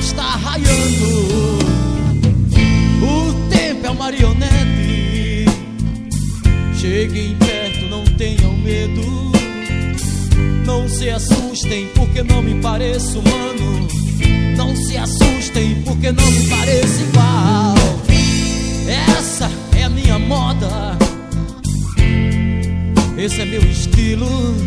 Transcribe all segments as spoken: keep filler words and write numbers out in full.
está raiando. O tempo é uma marionete. Cheguem perto, não tenham medo. Não se assustem porque não me pareço humano. Não se assustem porque não me pareço igual. Essa é a minha moda, esse é meu estilo.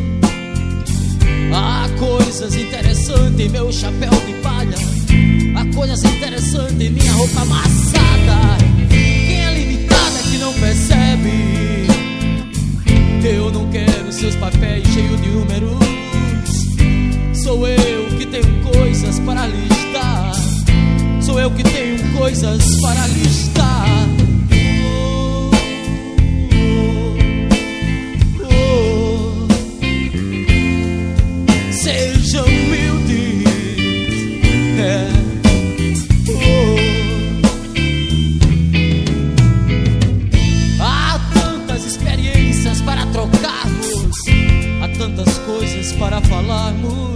Há coisas interessantes em meu chapéu de palha. Há coisas interessantes em minha roupa amassada. Quem é limitada que não percebe? Eu não quero seus papéis cheios de números. Sou eu que tenho coisas para listar. Sou eu que tenho coisas para listar. Seja humilde, é. Oh. Há tantas experiências para trocarmos, há tantas coisas para falarmos.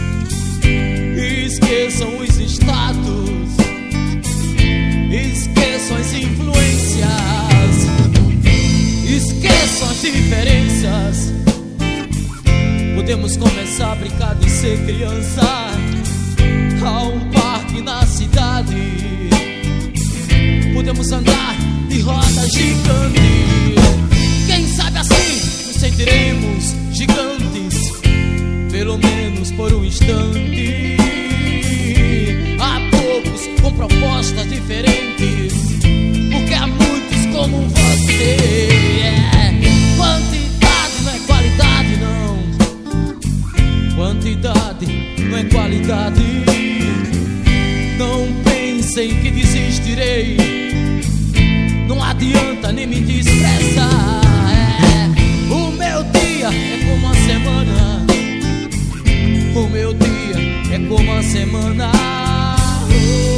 Esqueçam os status, esqueçam as influências, esqueçam as diferenças. Podemos começar a brincar de ser criança. Há um parque na cidade. Podemos andar de roda gigante. Quem sabe assim nos sentiremos gigantes, pelo menos por um instante. Há poucos com propostas diferentes, porque há muitos como você. É. Quantidade não é qualidade, não. Quantidade não é qualidade. Não pensem que desistirei. Não adianta nem me desprezar. É. O meu dia é como uma semana. O meu dia é como uma semana.